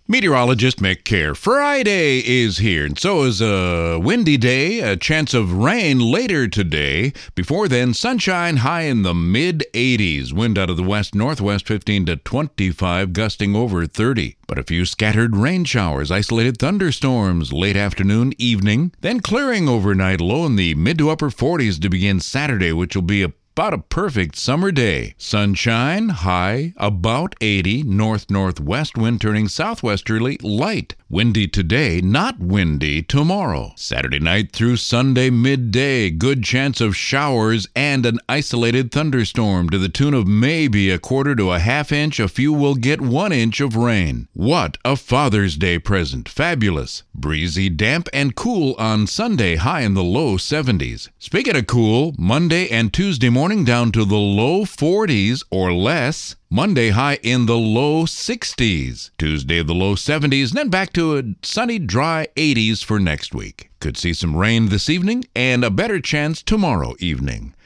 Meteorologist Mick Kerr. Friday is here, and so is a windy day, a chance of rain later today. Before then, sunshine, high in the mid-80s. Wind out of the west-northwest, 15 to 25, gusting over 30. But a few scattered rain showers, isolated thunderstorms, late afternoon, evening. Then clearing overnight, low in the mid to upper 40s to begin Saturday, which will be about a perfect summer day. Sunshine, high, about 80, north-northwest wind turning southwesterly, light. Windy today, not windy tomorrow. Saturday night through Sunday midday, good chance of showers and an isolated thunderstorm to the tune of maybe a quarter to a half inch. A few will get 1 inch of rain. What a Father's Day present. Fabulous. Breezy, damp, and cool on Sunday, high in the low 70s. Speaking of cool, Monday and Tuesday morning down to the low 40s or less. Monday high in the low 60s. Tuesday the low 70s, and then back to a sunny, dry 80s for next week. Could see some rain this evening and a better chance tomorrow evening.